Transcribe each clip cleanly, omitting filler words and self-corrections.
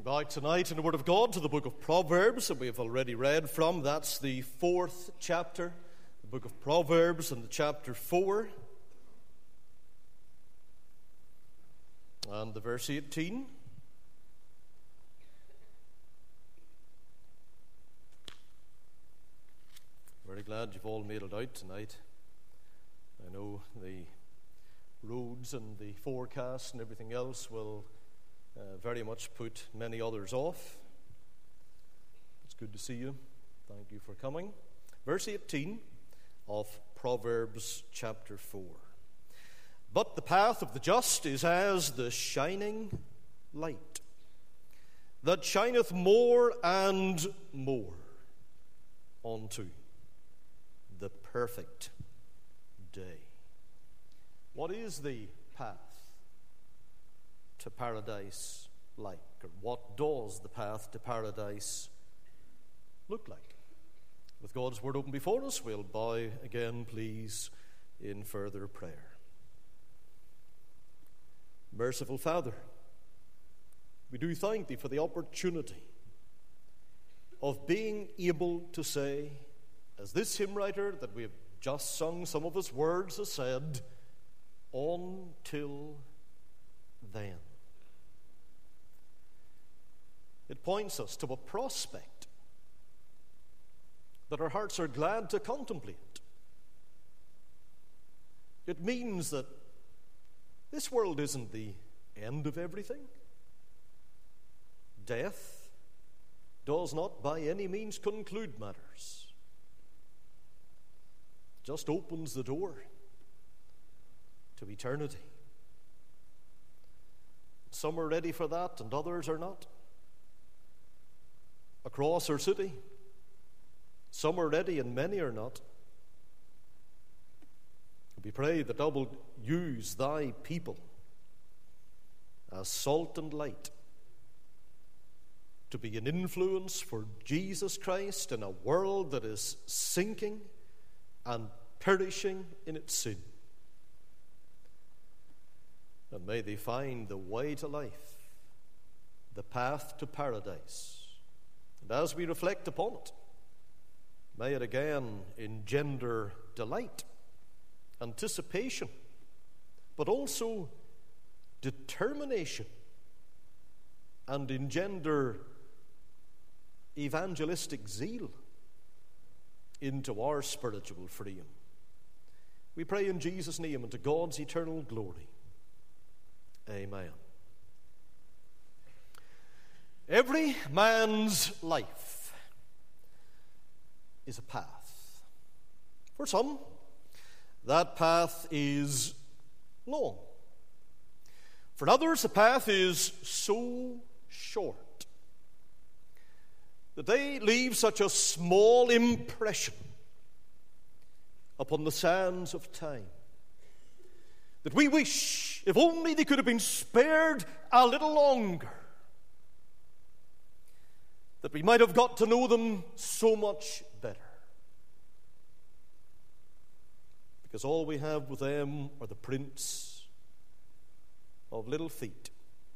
Back tonight in the Word of God to the book of Proverbs that we have already read from. That's the 4th chapter, the book of Proverbs, and the chapter 4 and the verse 18. Very glad you've all made it out tonight. I know the roads and the forecast and everything else will very much put many others off. It's good to see you. Thank you for coming. Verse 18 of Proverbs chapter 4. But the path of the just is as the shining light, that shineth more and more unto the perfect day. What is the path to paradise like? Or what does the path to paradise look like? With God's word open before us, we'll bow again, please, in further prayer. Merciful Father, we do thank Thee for the opportunity of being able to say, as this hymn writer that we have just sung some of his words has said, until then. It points us to a prospect that our hearts are glad to contemplate. It means that this world isn't the end of everything. Death does not by any means conclude matters. It just opens the door to eternity. Some are ready for that and others are not. Across our city, some are ready and many are not. We pray that Thou wilt use Thy people as salt and light to be an influence for Jesus Christ in a world that is sinking and perishing in its sin. And may they find the way to life, the path to paradise. And as we reflect upon it, may it again engender delight, anticipation, but also determination, and engender evangelistic zeal into our spiritual freedom. We pray in Jesus' name and to God's eternal glory. Amen. Every man's life is a path. For some, that path is long. For others, the path is so short that they leave such a small impression upon the sands of time that we wish, if only they could have been spared a little longer, that we might have got to know them so much better. Because all we have with them are the prints of little feet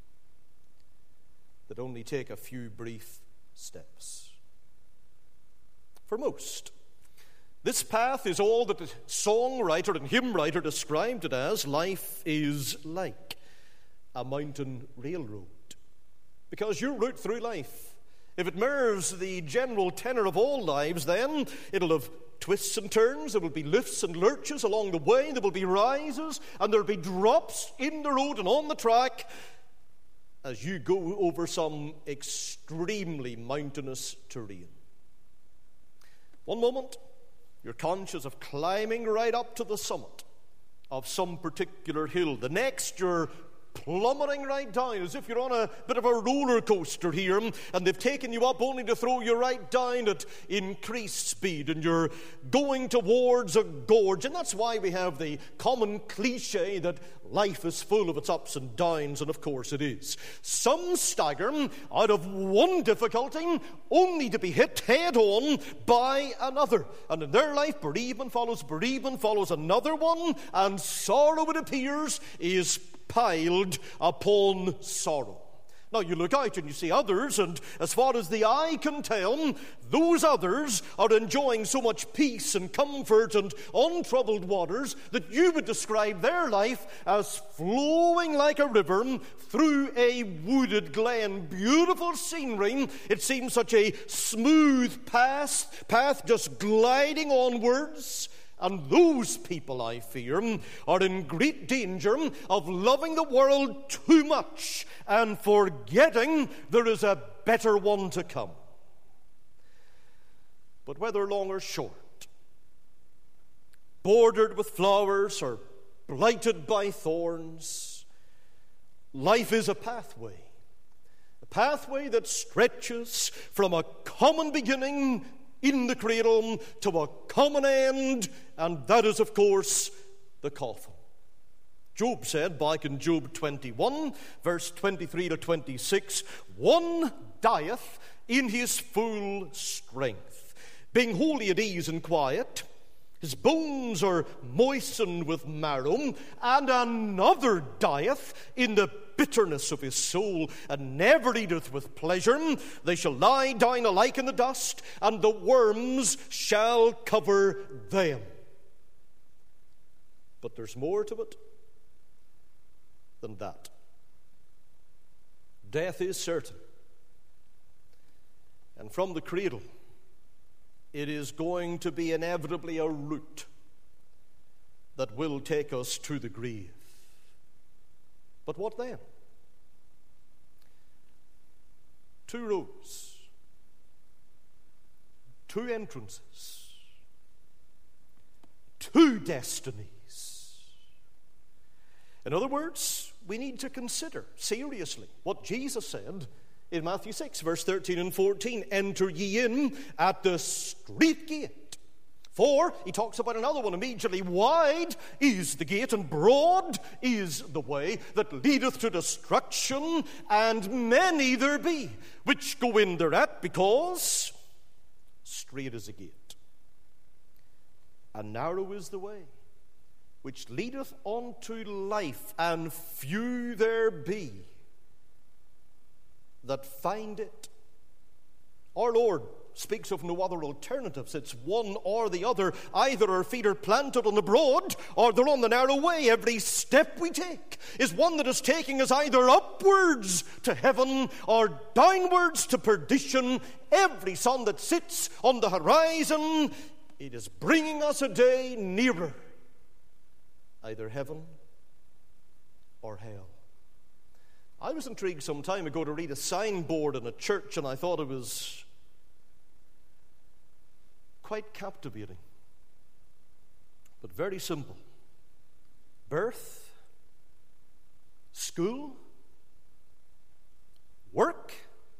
that only take a few brief steps. For most, this path is all that the songwriter and hymn writer described it as. Life is like a mountain railroad. Because your route through life, if it mirrors the general tenor of all lives, then it'll have twists and turns, there will be lifts and lurches along the way, there will be rises, and there'll be drops in the road and on the track as you go over some extremely mountainous terrain. One moment, you're conscious of climbing right up to the summit of some particular hill. The next, you're plummeting right down as if you're on a bit of a roller coaster here, and they've taken you up only to throw you right down at increased speed, and you're going towards a gorge. And that's why we have the common cliche that life is full of its ups and downs, and of course it is. Some stagger out of one difficulty only to be hit head on by another, and in their life bereavement follows another one, and sorrow, it appears, is piled upon sorrow. Now you look out and you see others, and as far as the eye can tell, those others are enjoying so much peace and comfort and untroubled waters that you would describe their life as flowing like a river through a wooded glen. Beautiful scenery. It seems such a smooth path just gliding onwards. And those people, I fear, are in great danger of loving the world too much and forgetting there is a better one to come. But whether long or short, bordered with flowers or blighted by thorns, life is a pathway that stretches from a common beginning in the cradle to a common end, and that is, of course, the coffin. Job said back in Job 21, verse 23 to 26, "One dieth in his full strength, being wholly at ease and quiet. His bones are moistened with marrow, and another dieth in the bitterness of his soul, and never eateth with pleasure. They shall lie down alike in the dust, and the worms shall cover them." But there's more to it than that. Death is certain. And from the cradle, it is going to be inevitably a route that will take us to the grave. But what then? 2 roads, 2 entrances, 2 destinies. In other words, we need to consider seriously what Jesus said in Matthew 6, verse 13 and 14. "Enter ye in at the strait gate. For," he talks about another one immediately, "wide is the gate, and broad is the way that leadeth to destruction, and many there be which go in thereat, because strait is the gate, and narrow is the way which leadeth unto life, and few there be that find it." Our Lord speaks of no other alternatives. It's one or the other. Either our feet are planted on the broad or they're on the narrow way. Every step we take is one that is taking us either upwards to heaven or downwards to perdition. Every sun that sits on the horizon, it is bringing us a day nearer either heaven or hell. I was intrigued some time ago to read a signboard in a church, and I thought it was quite captivating, but very simple. Birth, school, work,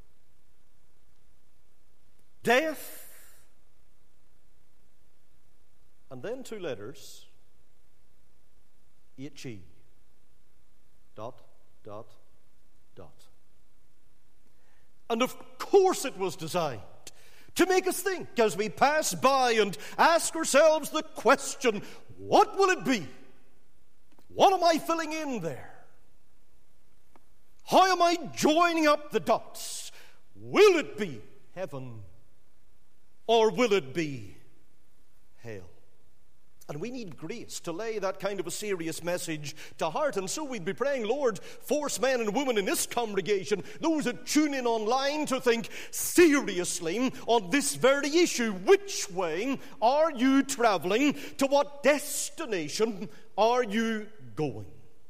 death, and then 2 letters, H-E, dot, dot, dot. And of course it was designed to make us think as we pass by and ask ourselves the question, what will it be? What am I filling in there? How am I joining up the dots? Will it be heaven or will it be hell? And we need grace to lay that kind of a serious message to heart. And so we'd be praying, Lord, force men and women in this congregation, those that tune in online, to think seriously on this very issue. Which way are you traveling? To what destination are you going?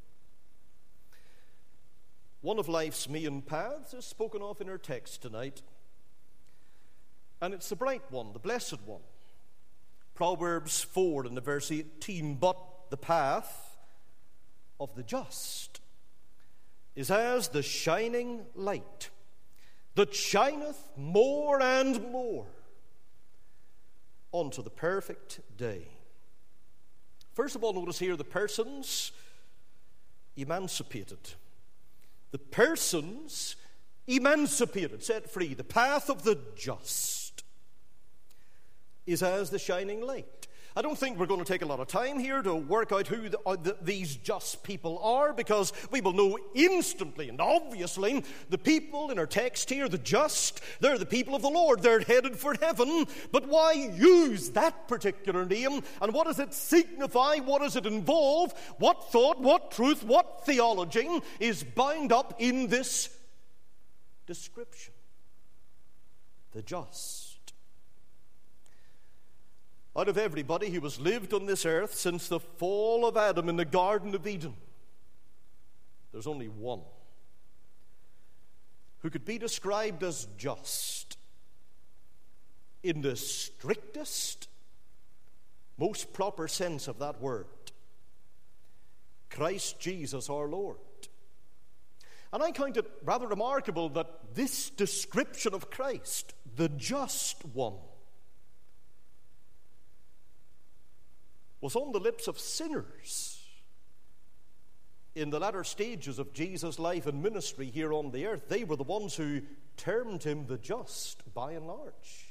One of life's main paths is spoken of in our text tonight. And it's the bright one, the blessed one. Proverbs 4 in the verse 18, "But the path of the just is as the shining light that shineth more and more unto the perfect day." First of all, notice here the persons emancipated. The persons emancipated, set free. The path of the just is as the shining light. I don't think we're going to take a lot of time here to work out who these just people are, because we will know instantly and obviously the people in our text here, the just, they're the people of the Lord. They're headed for heaven. But why use that particular name? And what does it signify? What does it involve? What thought, what truth, what theology is bound up in this description? The just. Out of everybody who has lived on this earth since the fall of Adam in the Garden of Eden, there's only one who could be described as just in the strictest, most proper sense of that word: Christ Jesus our Lord. And I count it rather remarkable that this description of Christ, the just one, was on the lips of sinners in the latter stages of Jesus' life and ministry here on the earth. They were the ones who termed him the just, by and large.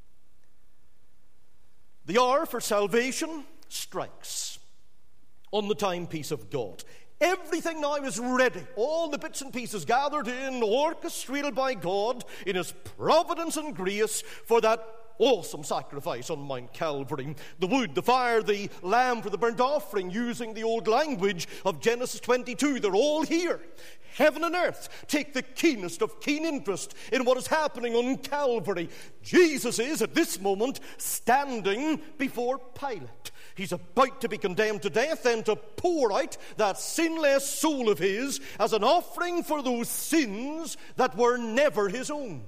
The hour for salvation strikes on the timepiece of God. Everything now is ready. All the bits and pieces gathered in, orchestrated by God in his providence and grace for that awesome sacrifice on Mount Calvary. The wood, the fire, the lamb for the burnt offering, using the old language of Genesis 22. They're all here. Heaven and earth take the keenest of keen interest in what is happening on Calvary. Jesus is, at this moment, standing before Pilate. He's about to be condemned to death and to pour out that sinless soul of his as an offering for those sins that were never his own.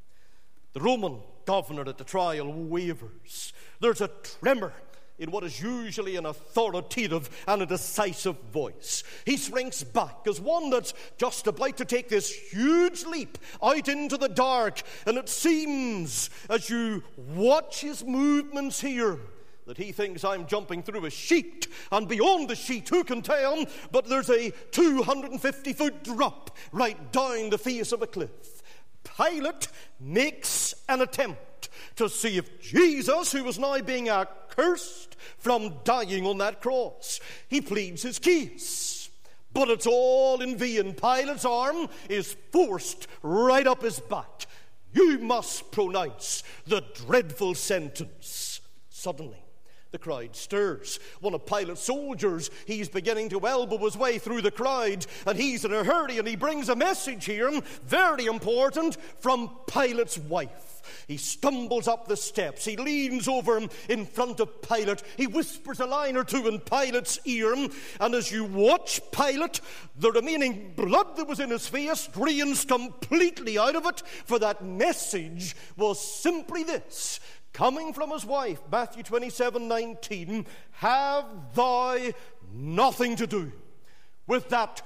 The Roman governor at the trial wavers. There's a tremor in what is usually an authoritative and a decisive voice. He shrinks back as one that's just about to take this huge leap out into the dark. And it seems, as you watch his movements here, that he thinks, I'm jumping through a sheet, and beyond the sheet, who can tell? But there's a 250-foot drop right down the face of a cliff. Pilate makes an attempt to see if Jesus, who was now being accursed from dying on that cross, he pleads his case. But it's all in vain. Pilate's arm is forced right up his back. You must pronounce the dreadful sentence. Suddenly, the crowd stirs. One of Pilate's soldiers, he's beginning to elbow his way through the crowd, and he's in a hurry, and he brings a message here, very important, from Pilate's wife. He stumbles up the steps. He leans over him in front of Pilate. He whispers a line or two in Pilate's ear, and as you watch Pilate, the remaining blood that was in his face drains completely out of it, for that message was simply this, coming from his wife, Matthew 27:19, have thou nothing to do with that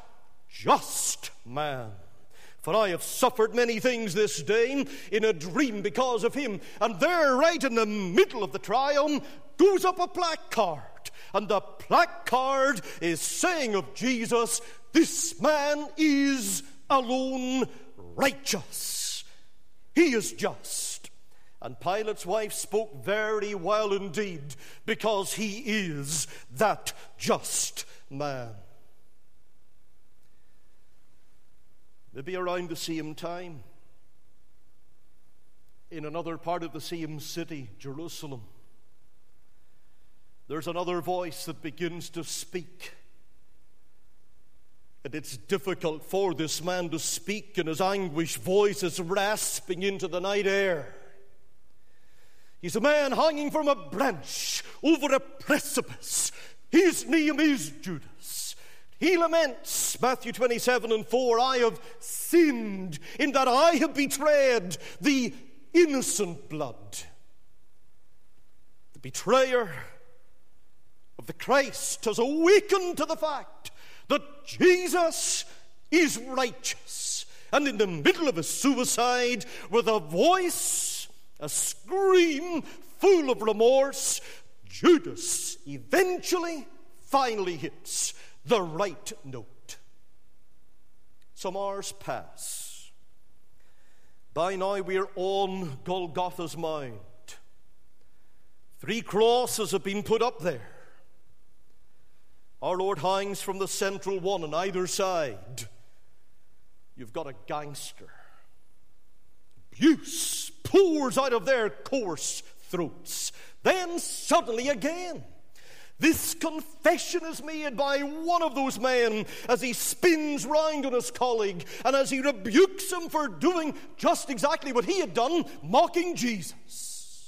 just man. For I have suffered many things this day in a dream because of him. And there, right in the middle of the trial, goes up a placard. And the placard is saying of Jesus, this man is alone righteous. He is just. And Pilate's wife spoke very well indeed, because he is that just man. Maybe around the same time, in another part of the same city, Jerusalem, there's another voice that begins to speak. And it's difficult for this man to speak, and his anguished voice is rasping into the night air. He's a man hanging from a branch over a precipice. His name is Judas. He laments, Matthew 27:4, I have sinned in that I have betrayed the innocent blood. The betrayer of the Christ has awakened to the fact that Jesus is righteous. And in the middle of his suicide, with a voice, a scream full of remorse, Judas finally hits the right note. Some hours pass. By now we're on Golgotha's Mount. 3 crosses have been put up there. Our Lord hangs from the central one on either side. You've got a gangster. Abuse pours out of their coarse throats. Then suddenly again, this confession is made by one of those men as he spins round on his colleague and as he rebukes him for doing just exactly what he had done, mocking Jesus.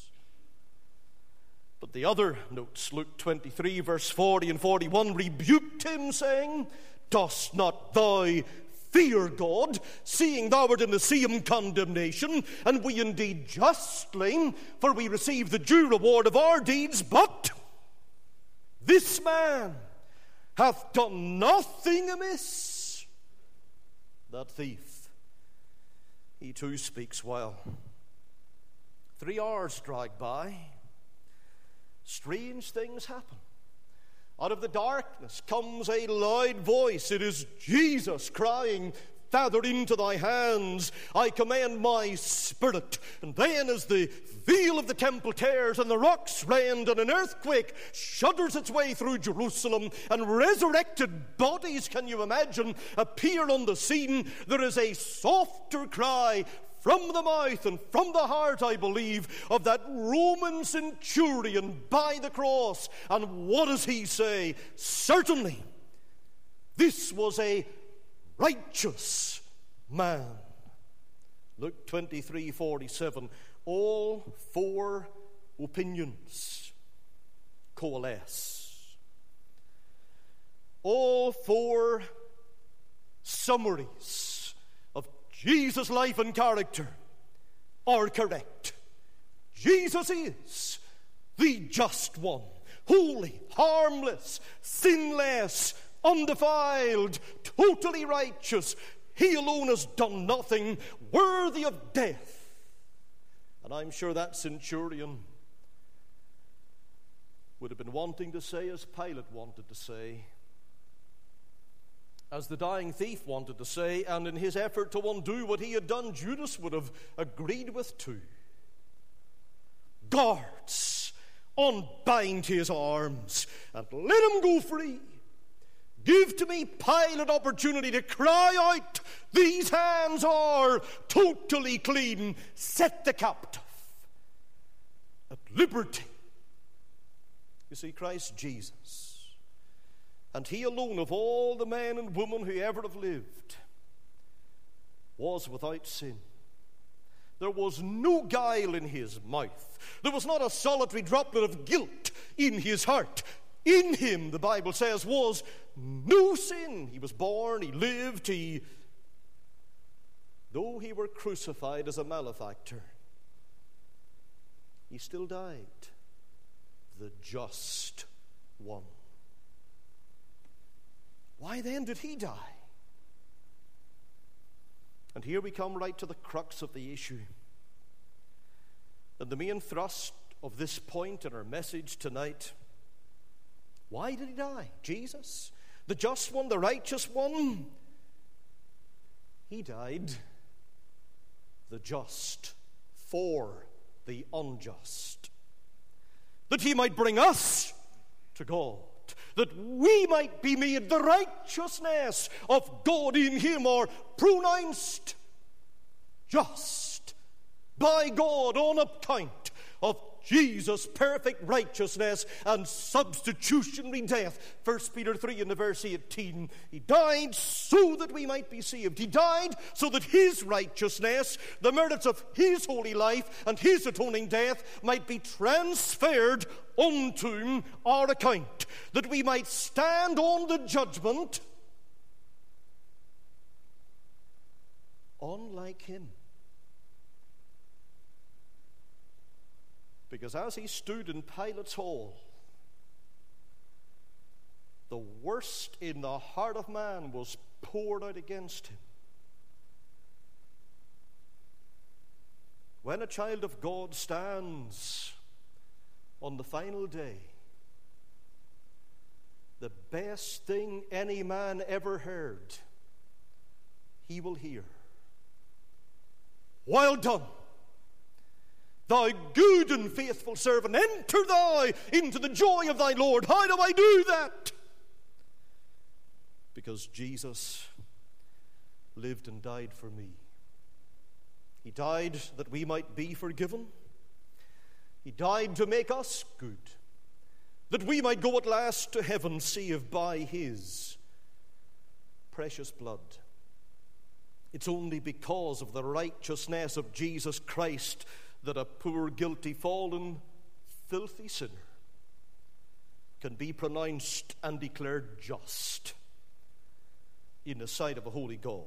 But the other notes, Luke 23, verse 40 and 41, rebuked him, saying, "Dost not thou fear God, seeing thou art in the same condemnation? And we indeed justly, for we receive the due reward of our deeds. But this man hath done nothing amiss." That thief, he too speaks well. 3 hours drag by. Strange things happen. Out of the darkness comes a loud voice. It is Jesus crying, "Father, into thy hands I commend my spirit." And then as the veil of the temple tears and the rocks rend and an earthquake shudders its way through Jerusalem and resurrected bodies, can you imagine, appear on the scene, there is a softer cry from the mouth and from the heart, I believe, of that Roman centurion by the cross. And what does he say? Certainly, this was a righteous man. Luke 23:47. All 4 opinions coalesce. All 4 summaries of Jesus' life and character are correct. Jesus is the just one, holy, harmless, sinless, undefiled, totally righteous. He alone has done nothing worthy of death. And I'm sure that centurion would have been wanting to say, as Pilate wanted to say, as the dying thief wanted to say, and in his effort to undo what he had done, Judas would have agreed with too. "Guards, unbind his arms and let him go free. Give to me Pilate opportunity to cry out, 'These hands are totally clean.' Set the captive at liberty." You see, Christ Jesus, and he alone of all the men and women who ever have lived, was without sin. There was no guile in his mouth. There was not a solitary droplet of guilt in his heart. In him, the Bible says, was no sin. He was born, he lived, though he were crucified as a malefactor, he still died, the just one. Why then did he die? And here we come right to the crux of the issue. And the main thrust of this point in our message tonight: why did he die? Jesus, the just one, the righteous one. He died, the just, for the unjust, that he might bring us to God, that we might be made the righteousness of God in him, or pronounced just by God on account of Jesus' perfect righteousness and substitutionary death. 1 Peter 3 in the verse 18. He died so that we might be saved. He died so that his righteousness, the merits of his holy life and his atoning death, might be transferred unto our account, that we might stand on the judgment unlike him. Because as he stood in Pilate's hall, the worst in the heart of man was poured out against him. When a child of God stands on the final day, the best thing any man ever heard, he will hear: "Well done, Thou good and faithful servant, enter thou into the joy of thy Lord. How do I do that? Because Jesus lived and died for me. He died that we might be forgiven. He died to make us good, that we might go at last to heaven, saved by his precious blood. It's only because of the righteousness of Jesus Christ that a poor, guilty, fallen, filthy sinner can be pronounced and declared just in the sight of a holy God.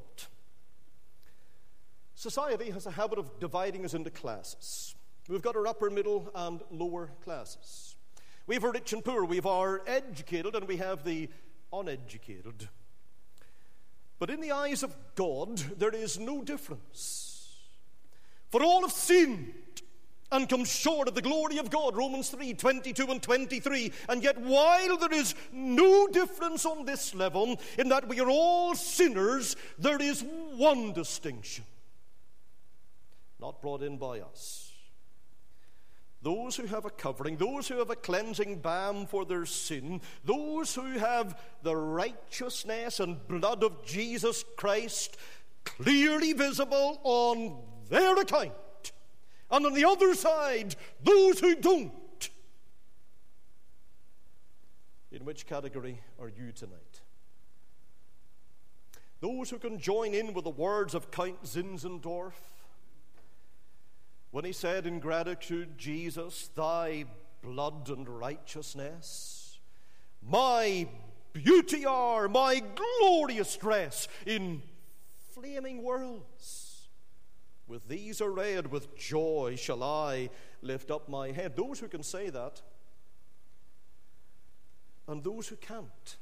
Society has a habit of dividing us into classes. We've got our upper, middle, and lower classes. We have our rich and poor. We have our educated, and we have the uneducated. But in the eyes of God, there is no difference. For all have sinned and come short of the glory of God, Romans 3:22 and 23. And yet while there is no difference on this level, in that we are all sinners, there is one distinction, not brought in by us. Those who have a covering, those who have a cleansing balm for their sin, those who have the righteousness and blood of Jesus Christ clearly visible on their account. And on the other side, those who don't. In which category are you tonight? Those who can join in with the words of Count Zinzendorf when he said in gratitude, Jesus, thy blood and righteousness, my beauty are, my glorious dress in flaming worlds. With these arrayed, with joy shall I lift up my head. Those who can say that, and those who can't.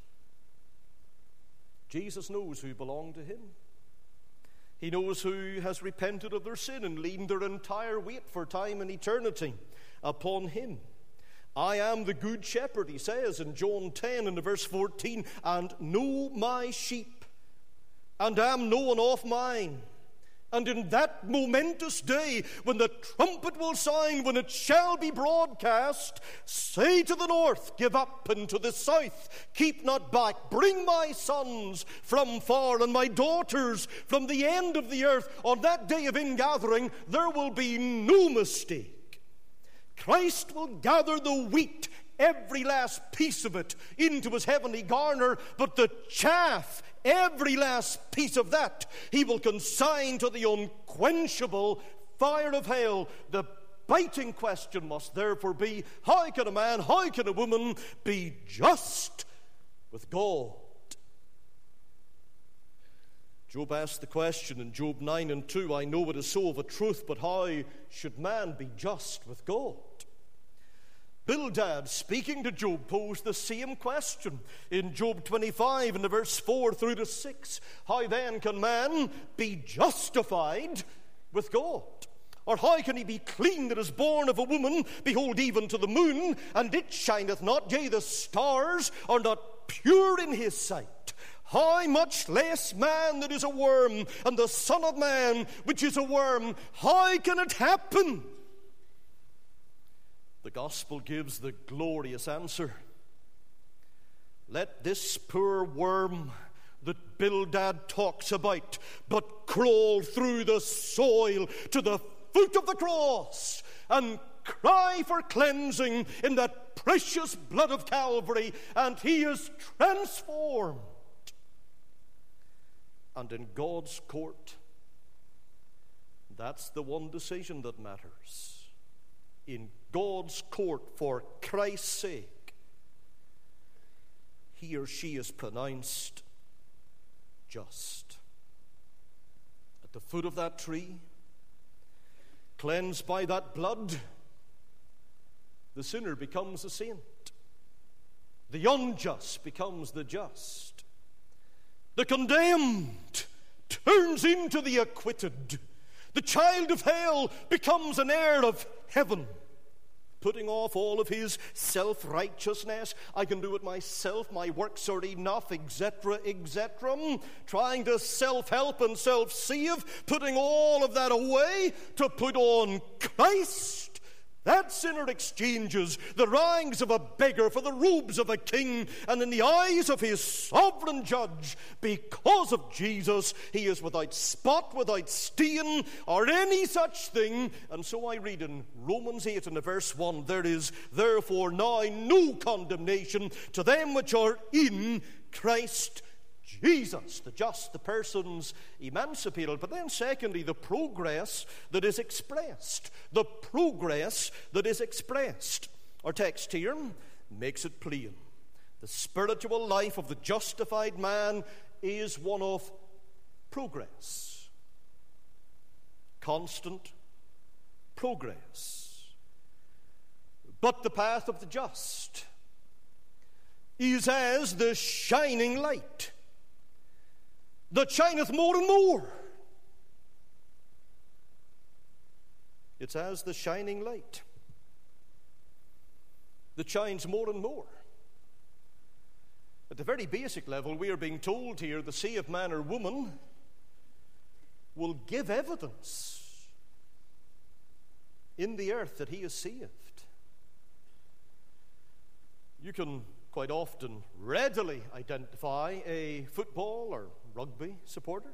Jesus knows who belong to him. He knows who has repented of their sin and leaned their entire weight for time and eternity upon him. I am the good shepherd, he says in John 10 and verse 14, and know my sheep, and am known of mine. And in that momentous day, when the trumpet will sound, when it shall be broadcast, say to the north, give up, and to the south, keep not back. Bring my sons from far, and my daughters from the end of the earth. On that day of ingathering, there will be no mistake. Christ will gather the wheat, every last piece of it, into his heavenly garner, but the chaff, every last piece of that, he will consign to the unquenchable fire of hell. The biting question must therefore be, how can a man, how can a woman be just with God? Job asked the question in Job 9 and 2, I know it is so of a truth, but how should man be just with God? Bildad, speaking to Job, posed the same question in Job 25 and verse 4 through to 6. How then can man be justified with God? Or how can he be clean that is born of a woman? Behold, even to the moon, and it shineth not, yea, the stars are not pure in his sight. How much less man that is a worm, and the Son of Man which is a worm? How can it happen? The gospel gives the glorious answer. Let this poor worm that Bildad talks about but crawl through the soil to the foot of the cross and cry for cleansing in that precious blood of Calvary, and he is transformed. And in God's court, that's the one decision that matters. In God's court, for Christ's sake, he or she is pronounced just. At the foot of that tree, cleansed by that blood, the sinner becomes a saint. The unjust becomes the just. The condemned turns into the acquitted. The child of hell becomes an heir of heaven, putting off all of his self-righteousness. I can do it myself, my works are enough, etc., etc. Trying to self-help and self-save, putting all of that away to put on Christ. That sinner exchanges the rags of a beggar for the robes of a king, and in the eyes of his sovereign judge, because of Jesus, he is without spot, without stain, or any such thing. And so I read in Romans 8 and verse 1, there is therefore now no condemnation to them which are in Christ Jesus. The just, the person's emancipated. But then secondly, the progress that is expressed. The progress that is expressed. Our text here makes it plain. The spiritual life of the justified man is one of progress. Constant progress. But the path of the just is as the shining light that shineth more and more. It's as the shining light that shines more and more. At the very basic level, we are being told here the saved man or woman will give evidence in the earth that he is saved. You can quite often readily identify a football or rugby supporter.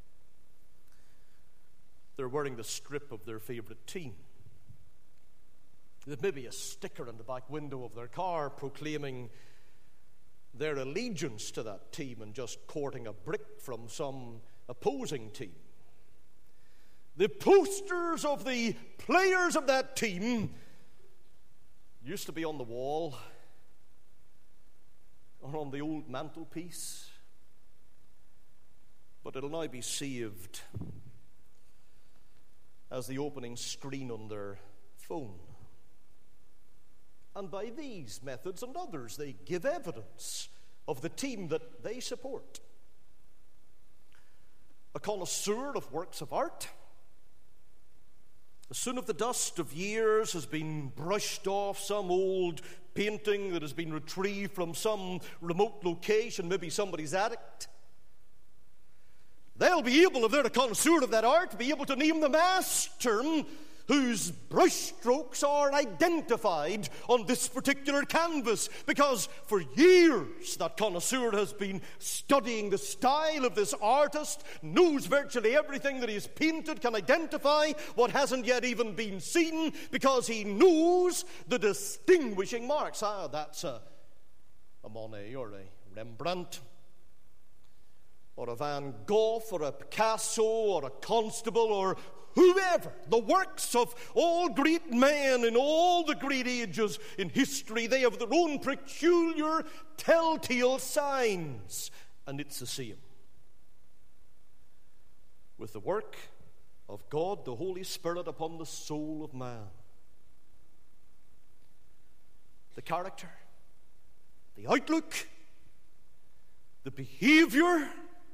They're wearing the strip of their favorite team. There's maybe a sticker in the back window of their car proclaiming their allegiance to that team and just courting a brick from some opposing team. The posters of the players of that team used to be on the wall or on the old mantelpiece, but it'll now be saved as the opening screen on their phone. And by these methods and others, they give evidence of the team that they support. A connoisseur of works of art, as soon as the dust of years has been brushed off some old painting that has been retrieved from some remote location, maybe somebody's attic, they'll be able, if they're a connoisseur of that art, to be able to name the master whose brushstrokes are identified on this particular canvas, because for years that connoisseur has been studying the style of this artist, knows virtually everything that he's painted, can identify what hasn't yet even been seen, because he knows the distinguishing marks. That's a Monet or a Rembrandt or a Van Gogh or a Picasso or a Constable or whoever, the works of all great men in all the great ages in history, they have their own peculiar telltale signs. And it's the same with the work of God, the Holy Spirit, upon the soul of man. The character, the outlook, the behavior.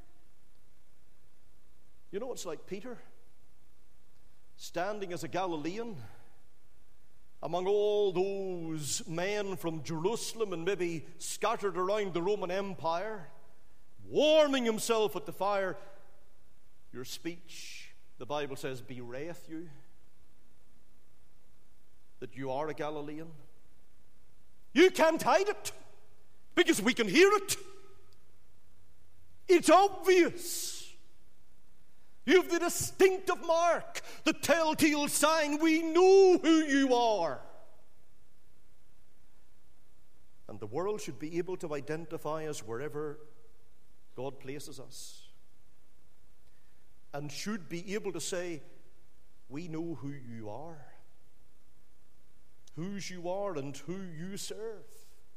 You know, it's like Peter standing as a Galilean among all those men from Jerusalem and maybe scattered around the Roman Empire, warming himself at the fire. Your speech, the Bible says, bewrayeth you that you are a Galilean. You can't hide it because we can hear it. It's obvious. You have the distinctive mark, the telltale sign. We know who you are. And the world should be able to identify us wherever God places us. And should be able to say, we know who you are, whose you are, and who you serve.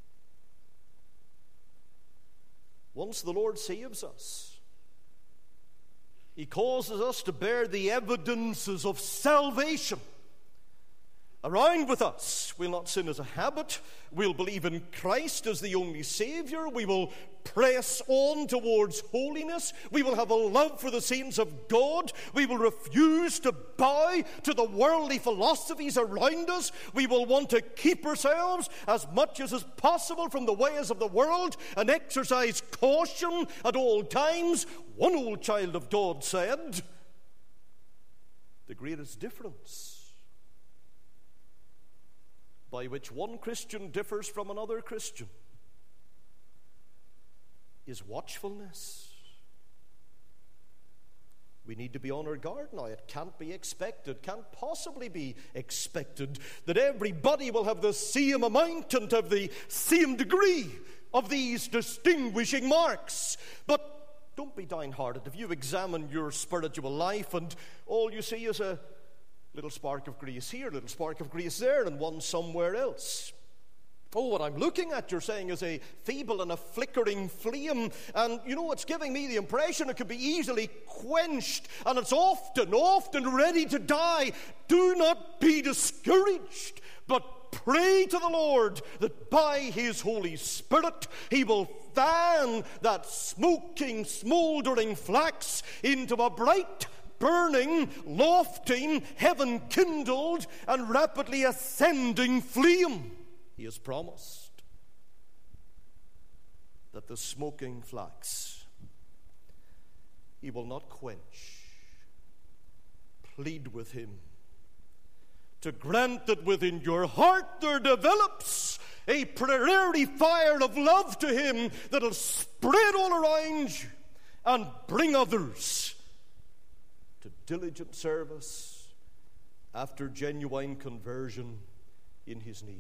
Once the Lord saves us, He causes us to bear the evidences of salvation around with us. We'll not sin as a habit. We'll believe in Christ as the only Savior. We will press on towards holiness. We will have a love for the saints of God. We will refuse to bow to the worldly philosophies around us. We will want to keep ourselves as much as is possible from the ways of the world and exercise caution at all times. One old child of God said, the greatest difference by which one Christian differs from another Christian is watchfulness. We need to be on our guard now. It can't be expected, can't possibly be expected that everybody will have the same amount and have the same degree of these distinguishing marks. But don't be downhearted. If you examine your spiritual life and all you see is a little spark of grace here, a little spark of grace there, and one somewhere else. Oh, what I'm looking at, you're saying, is a feeble and a flickering flame. And, it's giving me the impression it could be easily quenched. And it's often ready to die. Do not be discouraged, but pray to the Lord that by His Holy Spirit He will fan that smoking, smouldering flax into a bright, burning, lofty, heaven-kindled, and rapidly ascending flame. He has promised that the smoking flax He will not quench. Plead with Him to grant that within your heart there develops a prairie fire of love to Him that'll spread all around you and bring others to diligent service after genuine conversion in His name.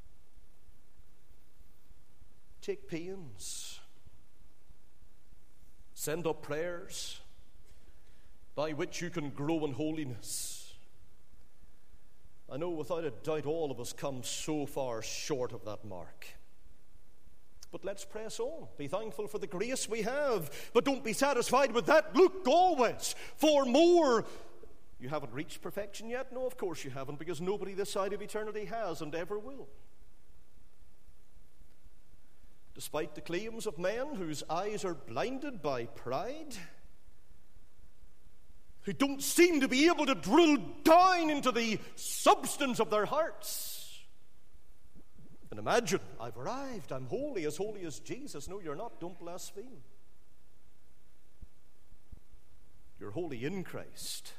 Take pains. Send up prayers by which you can grow in holiness. I know without a doubt all of us come so far short of that mark. But let's press on. Be thankful for the grace we have. But don't be satisfied with that. Look always for more. You haven't reached perfection yet? No, of course you haven't, because nobody this side of eternity has and ever will. Despite the claims of men whose eyes are blinded by pride, who don't seem to be able to drill down into the substance of their hearts. And imagine, I've arrived, I'm holy as Jesus. No, you're not. Don't blaspheme. You're holy in Christ.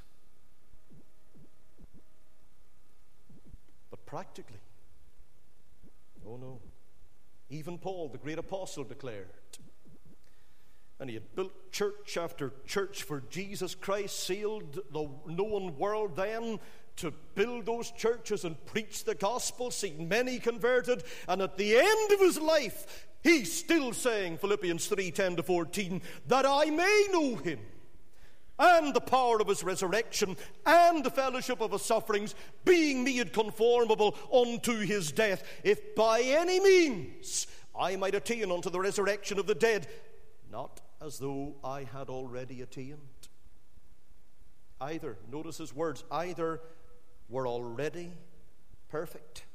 But practically, oh no. Even Paul, the great apostle, declared. And he had built church after church for Jesus Christ, sailed the known world then to build those churches and preach the gospel, seen many converted. And at the end of his life, he's still saying, Philippians 3:10-14, that I may know Him and the power of His resurrection and the fellowship of His sufferings, being made conformable unto His death, if by any means I might attain unto the resurrection of the dead, not as though I had already attained. Either, notice his words, either were already perfect,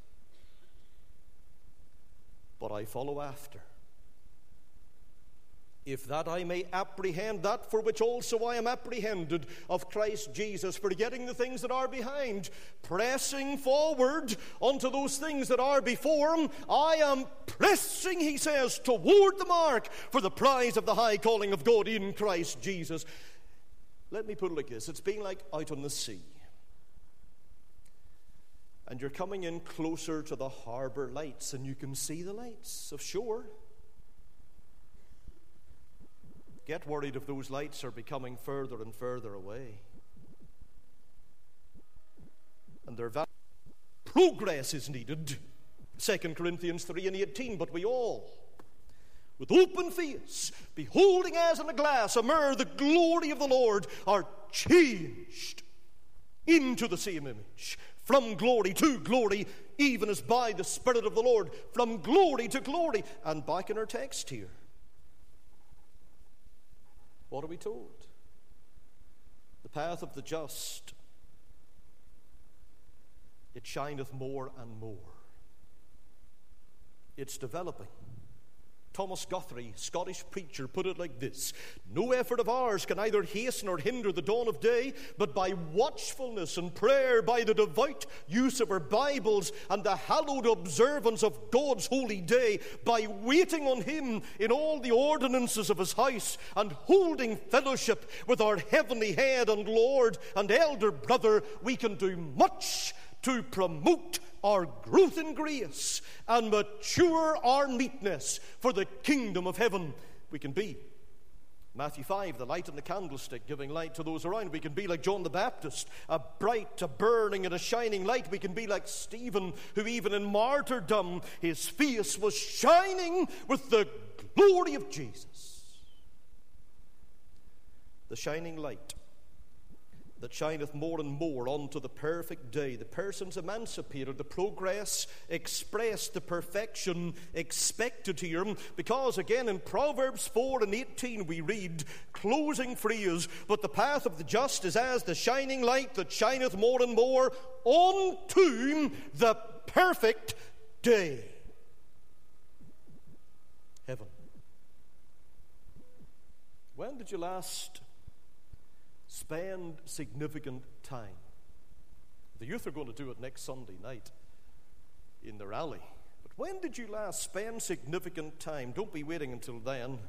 but I follow after, if that I may apprehend that for which also I am apprehended of Christ Jesus, forgetting the things that are behind, pressing forward unto those things that are before him. I am pressing, he says, toward the mark for the prize of the high calling of God in Christ Jesus. Let me put it like this. It's being like out on the sea. And you're coming in closer to the harbor lights, and you can see the lights of shore. Get worried if those lights are becoming further and further away. And their progress is needed. 2 Corinthians 3:18, but we all, with open face, beholding as in a glass a mirror the glory of the Lord, are changed into the same image, from glory to glory, even as by the Spirit of the Lord, from glory to glory. And back in our text here, what are we told? The path of the just, it shineth more and more. It's developing. Thomas Guthrie, Scottish preacher, put it like this: no effort of ours can either hasten or hinder the dawn of day, but by watchfulness and prayer, by the devout use of our Bibles and the hallowed observance of God's holy day, by waiting on Him in all the ordinances of His house, and holding fellowship with our heavenly head and Lord and elder brother, we can do much to promote our growth in grace and mature our meekness for the kingdom of heaven. We can be Matthew 5, the light in the candlestick, giving light to those around. We can be like John the Baptist, a bright, a burning, and a shining light. We can be like Stephen, who even in martyrdom, his face was shining with the glory of Jesus. The shining light that shineth more and more unto the perfect day. The persons emancipated, the progress expressed, the perfection expected here. Because again in Proverbs 4 and 18 we read, closing phrase, but the path of the just is as the shining light that shineth more and more unto the perfect day. Heaven. When did you last spend significant time? The youth are going to do it next Sunday night in the rally. But when did you last spend significant time? Don't be waiting until then.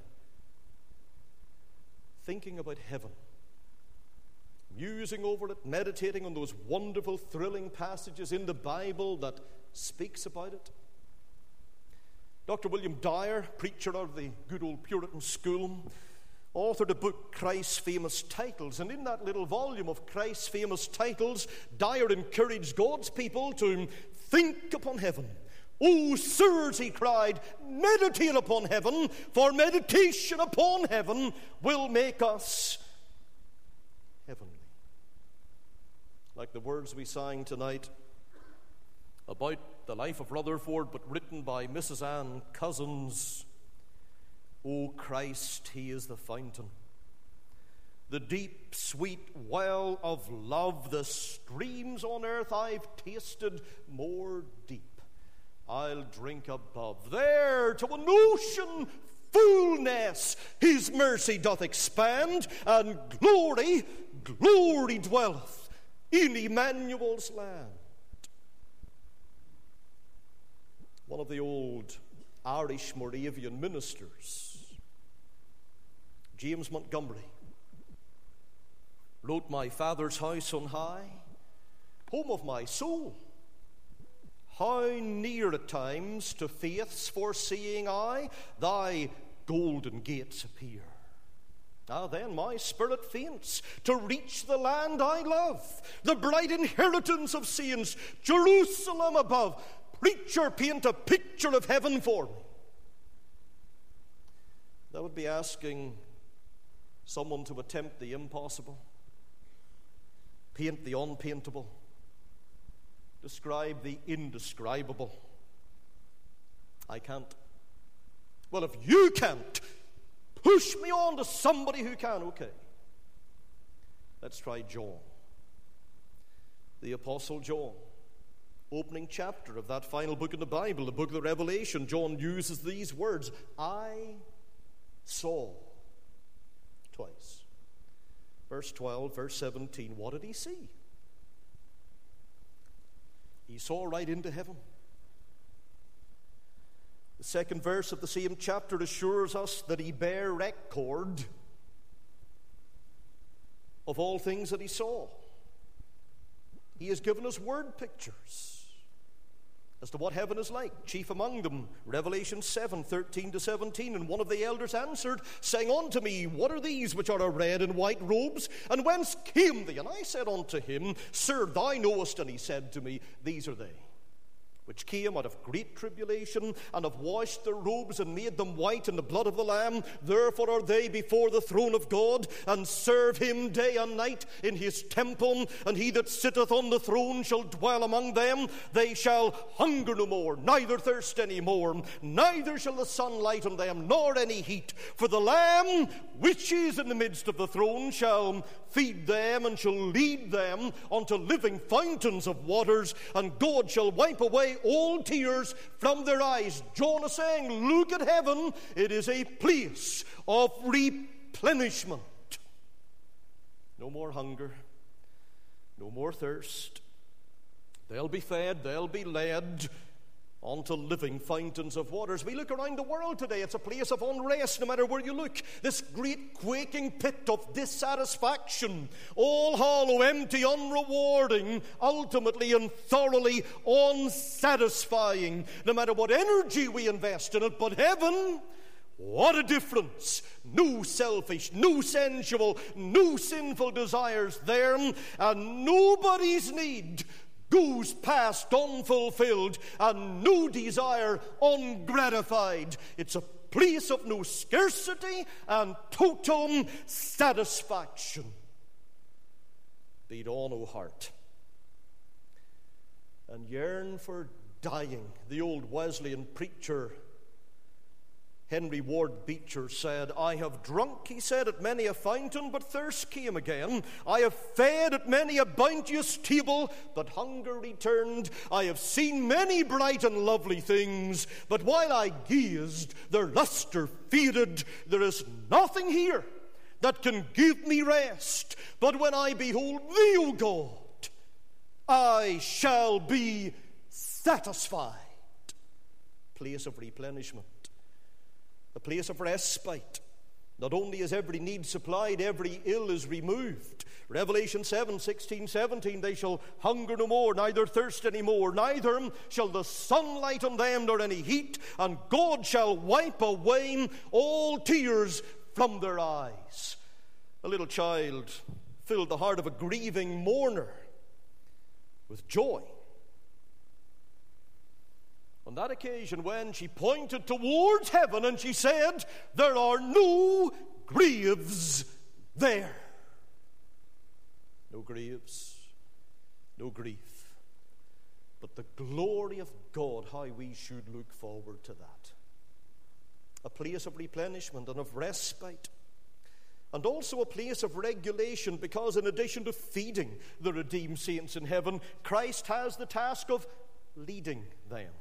Thinking about heaven. Musing over it, meditating on those wonderful, thrilling passages in the Bible that speaks about it. Dr. William Dyer, preacher out of the good old Puritan school, authored a book, Christ's Famous Titles. And in that little volume of Christ's Famous Titles, Dyer encouraged God's people to think upon heaven. "Oh, sirs," he cried, "meditate upon heaven, for meditation upon heaven will make us heavenly." Like the words we sang tonight about the life of Rutherford, but written by Mrs. Ann Cousins. O Christ, he is the fountain, the deep, sweet well of love, the streams on earth I've tasted more deep. I'll drink above. There to an ocean fullness his mercy doth expand, and glory, glory dwelleth in Emmanuel's land. One of the old Irish Moravian ministers, James Montgomery, wrote, "My Father's house on high, home of my soul, how near at times to faith's foreseeing eye thy golden gates appear. Ah, then my spirit faints to reach the land I love, the bright inheritance of saints, Jerusalem above. Preacher, paint a picture of heaven for me." That would be asking someone to attempt the impossible, paint the unpaintable, describe the indescribable. I can't. Well, if you can't, push me on to somebody who can. Okay. Let's try John. The Apostle John. Opening chapter of that final book in the Bible, the book of the Revelation, John uses these words, "I saw." Twice. Verse 12, verse 17, what did he see? He saw right into heaven. The second verse of the same chapter assures us that he bare record of all things that he saw. He has given us word pictures as to what heaven is like. Chief among them, Revelation 7, 13 to 17. And one of the elders answered, saying unto me, What are these which are red and white robes? And whence came they? And I said unto him, Sir, thou knowest. And he said to me, These are they, which came out of great tribulation, and have washed their robes and made them white in the blood of the Lamb. Therefore are they before the throne of God, and serve him day and night in his temple. And he that sitteth on the throne shall dwell among them. They shall hunger no more, neither thirst any more, neither shall the sun light on them, nor any heat. For the Lamb which is in the midst of the throne shall feed them, and shall lead them unto living fountains of waters, and God shall wipe away all tears from their eyes. John is saying, look at heaven. It is a place of replenishment. No more hunger, no more thirst. They'll be fed, they'll be led onto living fountains of waters. We look around the world today, it's a place of unrest no matter where you look. This great quaking pit of dissatisfaction, all hollow, empty, unrewarding, ultimately and thoroughly unsatisfying, no matter what energy we invest in it. But heaven, what a difference. No selfish, no sensual, no sinful desires there, and nobody's need goes past unfulfilled, and no desire ungratified. It's a place of no scarcity and total satisfaction. Beat on, O heart, and yearn for dying. The old Wesleyan preacher Henry Ward Beecher said, "I have drunk," he said, "at many a fountain, but thirst came again. I have fed at many a bounteous table, but hunger returned. I have seen many bright and lovely things, but while I gazed, their lustre faded. There is nothing here that can give me rest. But when I behold thee, O God, I shall be satisfied." Place of replenishment. A place of respite. Not only is every need supplied, every ill is removed. Revelation 7:16, 17, "They shall hunger no more, neither thirst any more, neither shall the sun light on them, nor any heat, and God shall wipe away all tears from their eyes." A little child filled the heart of a grieving mourner with joy on that occasion when she pointed towards heaven and she said, "There are no graves there." No graves, no grief, but the glory of God. How we should look forward to that. A place of replenishment and of respite, and also a place of regulation, because in addition to feeding the redeemed saints in heaven, Christ has the task of leading them.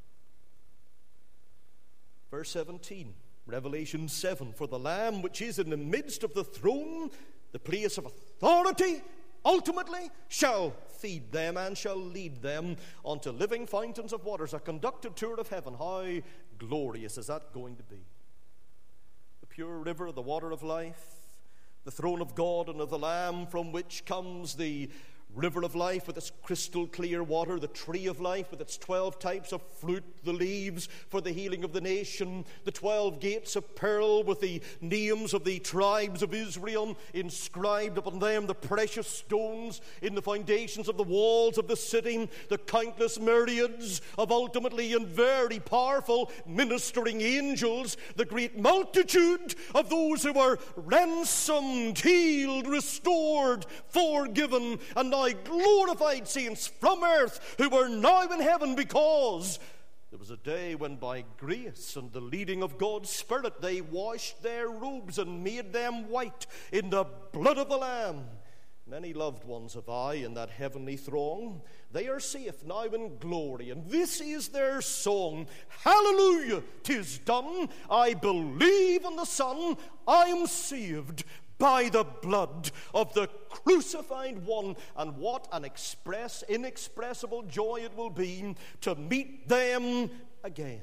Verse 17, Revelation 7, "For the Lamb which is in the midst of the throne, the place of authority, ultimately shall feed them and shall lead them unto living fountains of waters." A conducted tour of heaven. How glorious is that going to be? The pure river, the water of life, the throne of God and of the Lamb, from which comes the river of life with its crystal clear water, the tree of life with its 12 types of fruit, the leaves for the healing of the nation, the 12 gates of pearl with the names of the tribes of Israel inscribed upon them, the precious stones in the foundations of the walls of the city, the countless myriads of ultimately and very powerful ministering angels, the great multitude of those who were ransomed, healed, restored, forgiven, and now glorified saints from earth who were now in heaven, because there was a day when by grace and the leading of God's Spirit they washed their robes and made them white in the blood of the Lamb. Many loved ones have I in that heavenly throng. They are safe now in glory, and this is their song: "Hallelujah, 'tis done. I believe in the Son. I am saved by the blood of the crucified one." And what an inexpressible joy it will be to meet them again.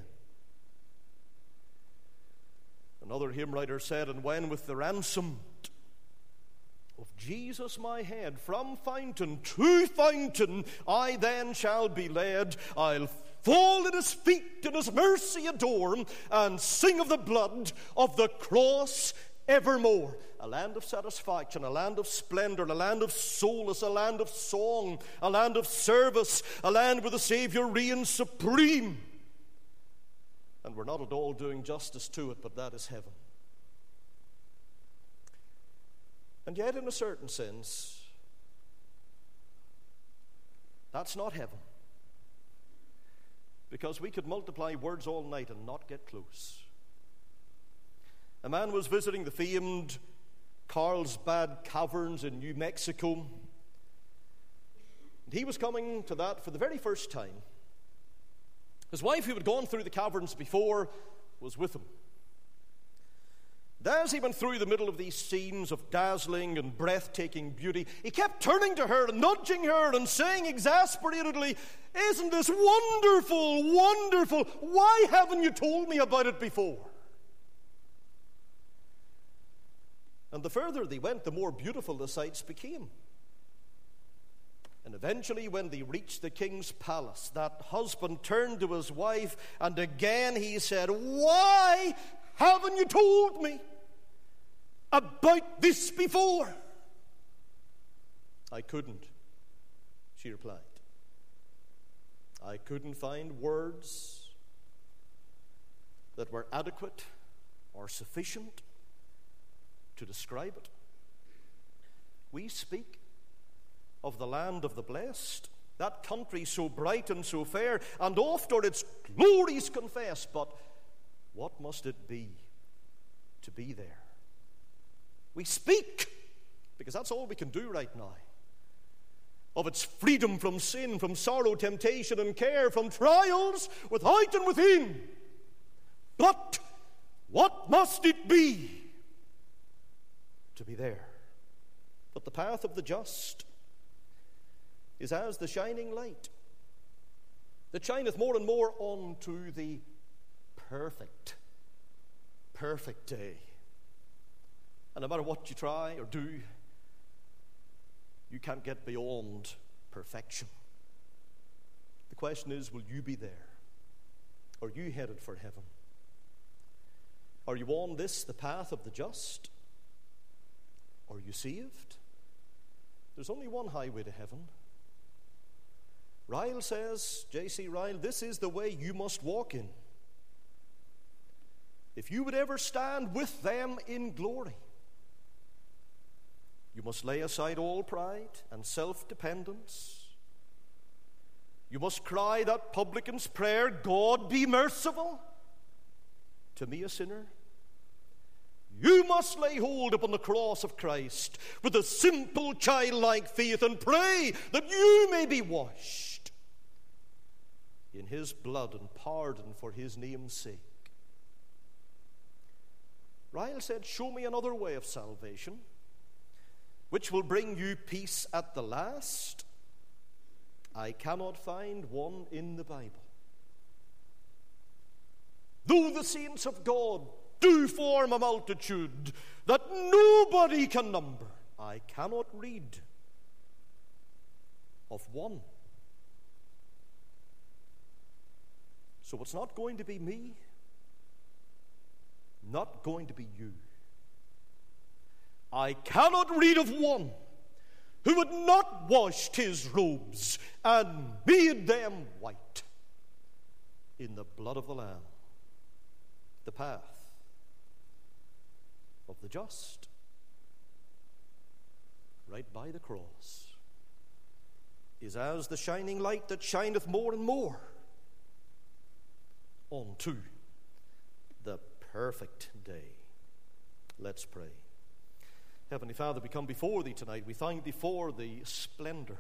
Another hymn writer said, "And when with the ransom of Jesus my head from fountain to fountain I then shall be led, I'll fall at his feet and his mercy adore, and sing of the blood of the cross evermore." A land of satisfaction, a land of splendor, a land of solace, a land of song, a land of service, a land where the Savior reigns supreme. And we're not at all doing justice to it, but that is heaven. And yet, in a certain sense, that's not heaven. Because we could multiply words all night and not get close. A man was visiting the famed Carlsbad Caverns in New Mexico. And he was coming to that for the very first time. His wife, who had gone through the caverns before, was with him. as he went through the middle of these scenes of dazzling and breathtaking beauty, he kept turning to her and nudging her and saying exasperatedly, "Isn't this wonderful, wonderful? Why haven't you told me about it before?" And the further they went, the more beautiful the sights became. And eventually, when they reached the king's palace, that husband turned to his wife, and again he said, "Why haven't you told me about this before?" "I couldn't," she replied. "I couldn't find words that were adequate or sufficient to describe it. We speak of the land of the blessed, that country so bright and so fair, and oft are its glories confessed, but what must it be to be there? We speak, because that's all we can do right now, of its freedom from sin, from sorrow, temptation, and care, from trials without and within. But what must it be to be there? But the path of the just is as the shining light that shineth more and more unto the perfect day. And no matter what you try or do, you can't get beyond perfection. The question is, will you be there? Are you headed for heaven? Are you on this, the path of the just? Are you saved? There's only one highway to heaven. Ryle says, J.C. Ryle, this is the way you must walk in. If you would ever stand with them in glory, you must lay aside all pride and self-dependence. You must cry that publican's prayer, "God be merciful to me, a sinner." You must lay hold upon the cross of Christ with a simple childlike faith and pray that you may be washed in his blood and pardoned for his name's sake. Ryle said, "Show me another way of salvation, which will bring you peace at the last. I cannot find one in the Bible. Though the saints of God do form a multitude that nobody can number, I cannot read of one." So it's not going to be me, not going to be you. I cannot read of one who had not washed his robes and made them white in the blood of the Lamb. The path of the just, right by the cross, is as the shining light that shineth more and more unto the perfect day. Let's pray. Heavenly Father, we come before Thee tonight. We thank Thee for the splendor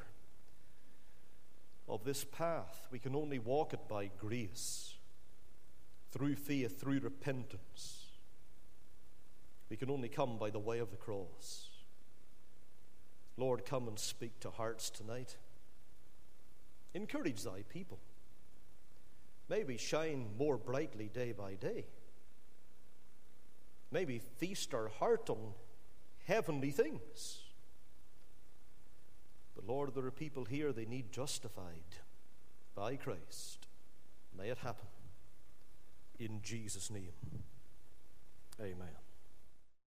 of this path. We can only walk it by grace, through faith, through repentance. We can only come by the way of the cross. Lord, come and speak to hearts tonight. Encourage Thy people. May we shine more brightly day by day. May we feast our heart on heavenly things. But Lord, there are people here, they need justified by Christ. May it happen. In Jesus' name, amen.